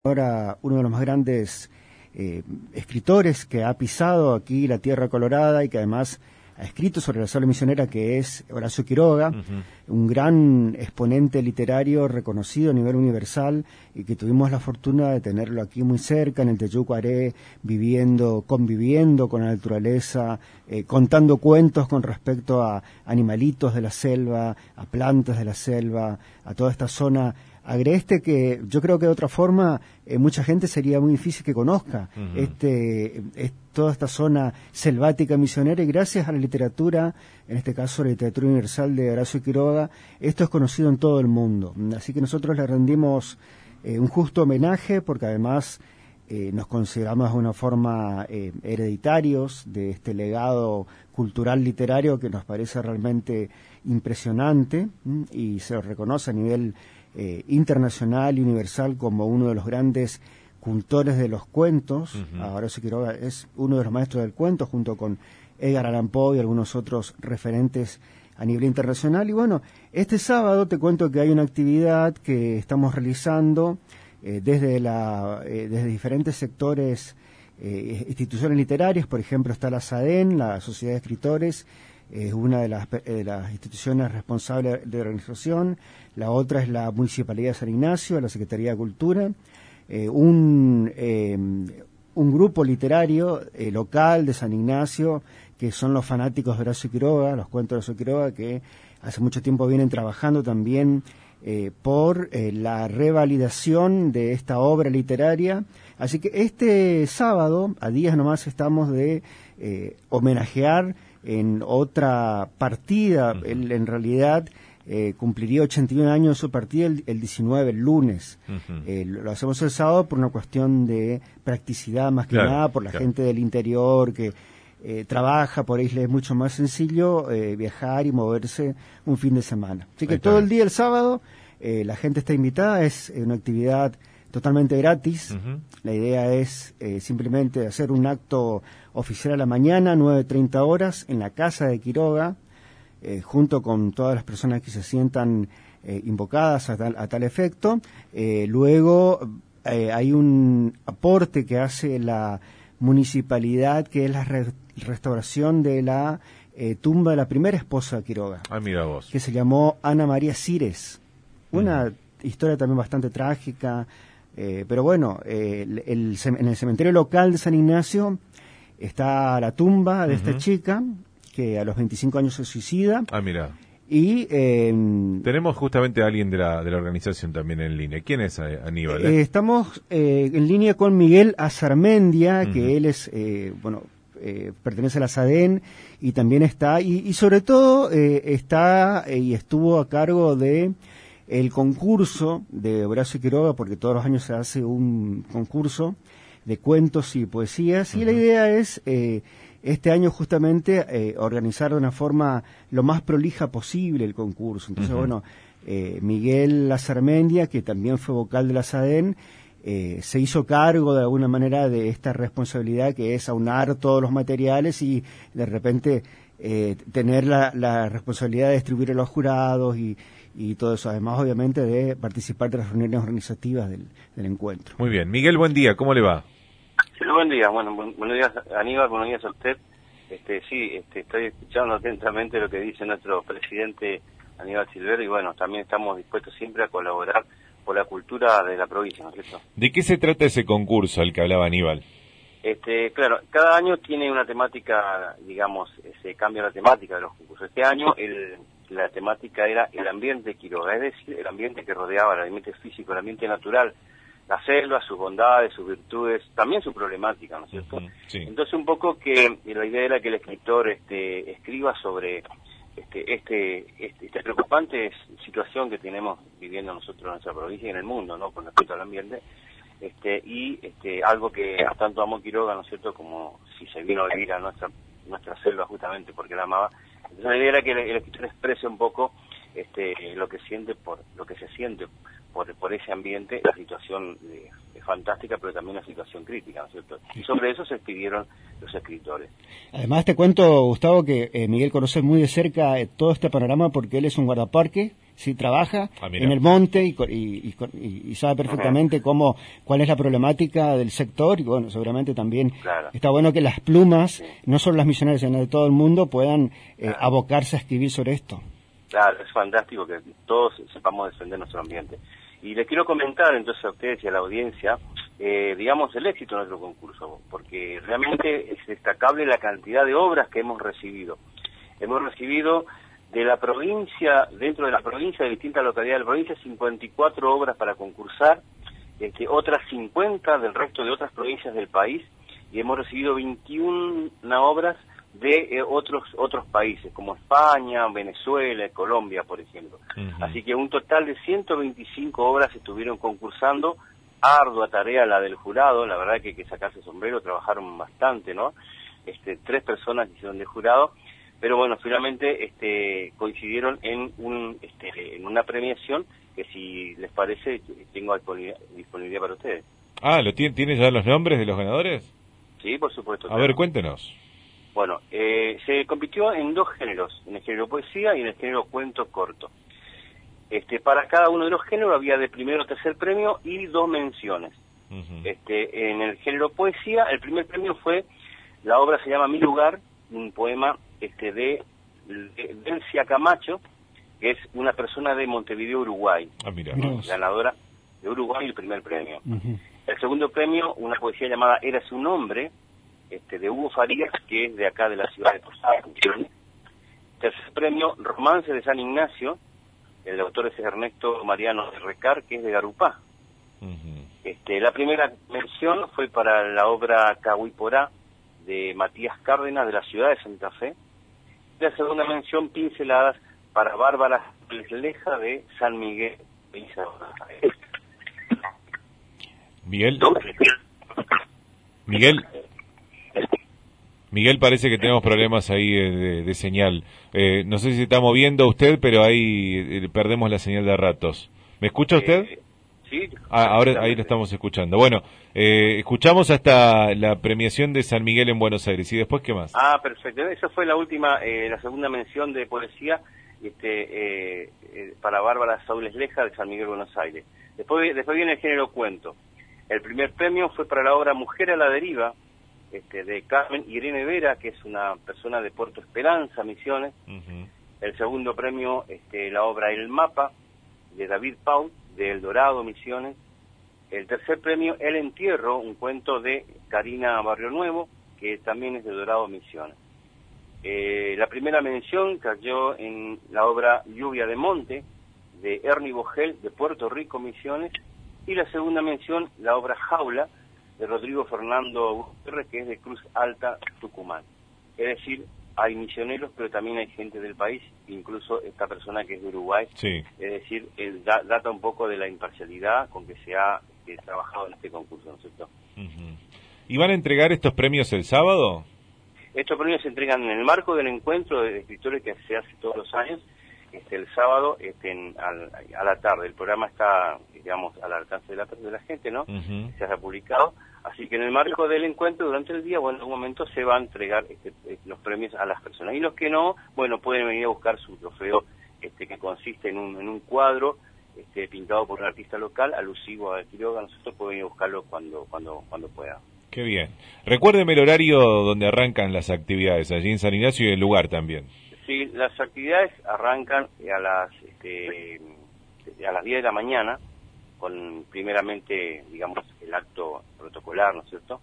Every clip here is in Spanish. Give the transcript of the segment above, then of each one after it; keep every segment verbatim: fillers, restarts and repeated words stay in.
Ahora uno de los más grandes eh, escritores que ha pisado aquí la tierra colorada y que además ha escrito sobre la sola misionera, que es Horacio Quiroga, uh-huh. un gran exponente literario reconocido a nivel universal y que tuvimos la fortuna de tenerlo aquí muy cerca en el Teyucuaré, viviendo, conviviendo con la naturaleza, eh, contando cuentos con respecto a animalitos de la selva, a plantas de la selva, a toda esta zona agreste que yo creo que de otra forma eh, mucha gente sería muy difícil que conozca uh-huh. este es, toda esta zona selvática misionera, y gracias a la literatura, en este caso la literatura universal de Horacio Quiroga, esto es conocido en todo el mundo. Así que nosotros le rendimos eh, un justo homenaje, porque además eh, nos consideramos de una forma eh, hereditarios de este legado cultural literario que nos parece realmente impresionante, ¿m? y se lo reconoce a nivel Eh, internacional y universal como uno de los grandes cultores de los cuentos. Uh-huh. Horacio Quiroga es uno de los maestros del cuento, junto con Edgar Allan Poe y algunos otros referentes a nivel internacional. Y bueno, este sábado te cuento que hay una actividad que estamos realizando eh, desde, la, eh, desde diferentes sectores, eh, instituciones literarias. Por ejemplo, está la SADEN, la Sociedad de Escritores, es una de las, de las instituciones responsables de la organización. La otra es la Municipalidad de San Ignacio, la Secretaría de Cultura, eh, un, eh, un grupo literario eh, local de San Ignacio, que son los fanáticos de Horacio Quiroga, los cuentos de Horacio Quiroga, que hace mucho tiempo vienen trabajando también eh, por eh, la revalidación de esta obra literaria. Así que este sábado, a días nomás estamos de eh, homenajear en otra partida. Uh-huh. Él en realidad eh, cumpliría ochenta y un años de su partida el, el diecinueve, el lunes. Uh-huh. Eh, lo, lo hacemos el sábado por una cuestión de practicidad, más que claro, nada, por la claro. gente del interior que eh, trabaja, por ahí es mucho más sencillo eh, viajar y moverse un fin de semana. Así que todo el día el sábado eh, la gente está invitada, es una actividad totalmente gratis. Uh-huh. La idea es eh, simplemente hacer un acto oficial a la mañana, nueve treinta horas, en la casa de Quiroga, eh, junto con todas las personas que se sientan eh, invocadas a tal, a tal efecto. Eh, luego eh, hay un aporte que hace la municipalidad, que es la re- restauración de la eh, tumba de la primera esposa de Quiroga. Ah, mira vos. Que se llamó Ana María Cires. Una uh-huh. historia también bastante trágica. Eh, pero bueno, eh, el, el, en el cementerio local de San Ignacio está la tumba de uh-huh. esta chica que a los veinticinco años se suicida. Ah, mira. Y eh, tenemos justamente a alguien de la de la organización también en línea. ¿Quién es Aníbal? Eh, estamos eh, en línea con Miguel Azarmendia, uh-huh. que él es, eh, bueno, eh, pertenece a la SADEN y también está, y, y sobre todo eh, está eh, y estuvo a cargo de el concurso de Horacio Quiroga, porque todos los años se hace un concurso de cuentos y poesías, uh-huh. y la idea es eh, este año justamente eh, organizar de una forma lo más prolija posible el concurso. Entonces, uh-huh. bueno, eh, Miguel Azarmendia, que también fue vocal de la SADEN, eh, se hizo cargo de alguna manera de esta responsabilidad, que es aunar todos los materiales y de repente eh, tener la, la responsabilidad de distribuir a los jurados y y todo eso, además obviamente de participar de las reuniones organizativas del, del encuentro. Muy bien. Miguel, buen día, ¿cómo le va? Sí, buen día, bueno, bu- buenos días Aníbal, buenos días a usted. Este, sí, este, estoy escuchando atentamente lo que dice nuestro presidente Aníbal Silvero, y bueno, también estamos dispuestos siempre a colaborar por la cultura de la provincia, ¿no es cierto? ¿De qué se trata ese concurso al que hablaba Aníbal? Este, claro, cada año tiene una temática, digamos, se cambia la temática de los concursos. Este año el la temática era el ambiente Quiroga, es decir, el ambiente que rodeaba, el ambiente físico, el ambiente natural, la selva, sus bondades, sus virtudes, también su problemática, ¿no es cierto? Uh-huh, sí. Entonces un poco que la idea era que el escritor este, escriba sobre este, este, este, esta preocupante situación que tenemos viviendo nosotros en nuestra provincia y en el mundo, ¿no? Con respecto al ambiente, este, y este, algo que a tanto amó Quiroga, ¿no es cierto?, como si se vino a vivir a nuestra, nuestra selva justamente porque la amaba. Entonces la idea era que el, el escritor exprese un poco este, lo que siente por lo que se siente por, por ese ambiente la situación eh, es fantástica, pero también una situación crítica, ¿no es cierto? Y sobre eso se escribieron los escritores. Además te cuento, Gustavo, que eh, Miguel conoce muy de cerca eh, todo este panorama porque él es un guardaparque, sí, trabaja ah, en el monte y, y, y, y sabe perfectamente uh-huh. cómo, cuál es la problemática del sector y bueno, seguramente también claro. está bueno que las plumas, sí. no solo las misioneras, sino de todo el mundo puedan eh, claro. abocarse a escribir sobre esto. Claro, es fantástico que todos sepamos defender nuestro ambiente. Y les quiero comentar entonces a ustedes y a la audiencia, eh, digamos, el éxito de nuestro concurso, porque realmente es destacable la cantidad de obras que hemos recibido. Hemos recibido de la provincia, dentro de la provincia, de distintas localidades de la provincia, cincuenta y cuatro obras para concursar, este, otras cincuenta del resto de otras provincias del país, y hemos recibido veintiuna obras de eh, otros otros países, como España, Venezuela, Colombia, por ejemplo. Uh-huh. Así que un total de ciento veinticinco obras estuvieron concursando, ardua tarea la del jurado, la verdad que hay que sacarse sombrero, trabajaron bastante, ¿no? Este, tres personas hicieron de jurado, pero bueno, finalmente este, coincidieron en un este, en una premiación que, si les parece, tengo disponibilidad para ustedes. Ah, ¿lo tiene, ¿tiene ya los nombres de los ganadores? Sí, por supuesto. A claro. ver, cuéntenos. Bueno, eh, se compitió en dos géneros, en el género poesía y en el género cuento corto. Este, para cada uno de los géneros había de primero o tercer premio y dos menciones. Uh-huh. Este, en el género poesía, el primer premio fue, la obra se llama Mi Lugar, un poema este, de, de Delcia Camacho, que es una persona de Montevideo, Uruguay, ah, mira. ganadora de Uruguay, el primer premio. Uh-huh. El segundo premio, una poesía llamada Era su nombre, Este, de Hugo Farías, que es de acá de la ciudad de Posada. Tercer premio, Romance de San Ignacio, el autor es Ernesto Mariano de Recar, que es de Garupá. Uh-huh. Este, la primera mención fue para la obra Cahuiporá, de Matías Cárdenas, de la ciudad de Santa Fe. Y la segunda mención, Pinceladas, para Bárbara Lesleja, de San Miguel de Isabel. Miguel. Miguel. Miguel, parece que tenemos problemas ahí de, de, de señal. Eh, no sé si se está moviendo usted, pero ahí eh, perdemos la señal de ratos. ¿Me escucha usted? Eh, sí. Ah, ahora ahí lo estamos escuchando. Bueno, eh, escuchamos hasta la premiación de San Miguel en Buenos Aires. ¿Y después qué más? Ah, perfecto. Esa fue la última, eh, la segunda mención de poesía este, eh, eh, para Bárbara Saules Leja, de San Miguel, Buenos Aires. Después, después viene el género cuento. El primer premio fue para la obra Mujer a la Deriva, Este, de Carmen Irene Vera, que es una persona de Puerto Esperanza, Misiones. Uh-huh. El segundo premio, este, la obra El Mapa, de David Pau, de El Dorado, Misiones. El tercer premio, El Entierro, un cuento de Karina Barrio Nuevo, que también es de Dorado, Misiones. Eh, la primera mención cayó en la obra Lluvia de Monte, de Ernie Bogel, de Puerto Rico, Misiones. Y la segunda mención, la obra Jaula, de Rodrigo Fernando Gutiérrez, que es de Cruz Alta, Tucumán. Es decir, hay misioneros, pero también hay gente del país, incluso esta persona que es de Uruguay. Sí. Es decir, el, da, data un poco de la imparcialidad con que se ha que, trabajado en este concurso, ¿no es cierto? Uh-huh. ¿Y van a entregar estos premios el sábado? Estos premios se entregan en el marco del encuentro de escritores que se hace todos los años, este, el sábado este, en, al, a la tarde. El programa está, digamos, al alcance de la, de la gente, ¿no? Uh-huh. Se ha publicado. Así que en el marco del encuentro, durante el día, bueno, en algún momento se va a entregar este, los premios a las personas. Y los que no, bueno, pueden venir a buscar su trofeo, este, que consiste en un, en un cuadro este, pintado por un artista local, alusivo a Quiroga. Nosotros podemos venir a buscarlo cuando, cuando, cuando pueda. Qué bien. Recuérdeme el horario donde arrancan las actividades, allí en San Ignacio, y el lugar también. Sí, las actividades arrancan a las, este, a las diez de la mañana, con primeramente, digamos, el acto protocolar, ¿no es cierto?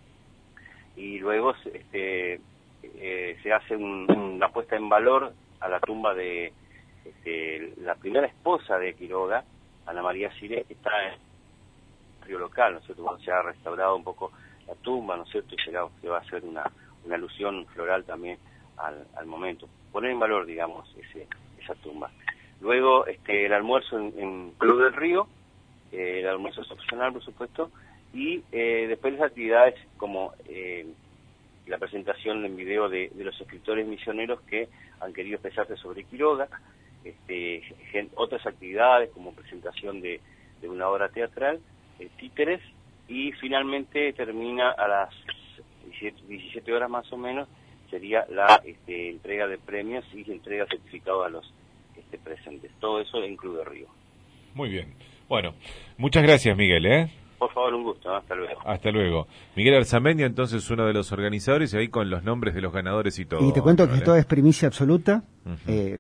Y luego este, eh, se hace un, una puesta en valor a la tumba de este, la primera esposa de Quiroga, Ana María Siré, que está en el río local, ¿no es cierto? Se ha restaurado un poco la tumba, ¿no es cierto? Y se, se va a hacer una, una alusión floral también al, al momento. Poner en valor, digamos, ese, esa tumba. Luego este, el almuerzo en, en Club del Río, eh, el almuerzo es opcional, por supuesto, y eh, después las actividades como eh, la presentación en video de, de los escritores misioneros que han querido expresarse sobre Quiroga, este, otras actividades como presentación de, de una obra teatral, eh, Títeres, y finalmente termina a las diecisiete horas más o menos, sería la este, entrega de premios y entrega de certificados a los este, presentes. Todo eso incluye Río. Muy bien. Bueno, muchas gracias, Miguel, ¿eh? Por favor, un gusto, ¿no? Hasta luego. Hasta luego. Miguel Arzamendia, entonces, uno de los organizadores, y ahí con los nombres de los ganadores y todo. Y te cuento que ¿vale? esto es primicia absoluta. Uh-huh. eh,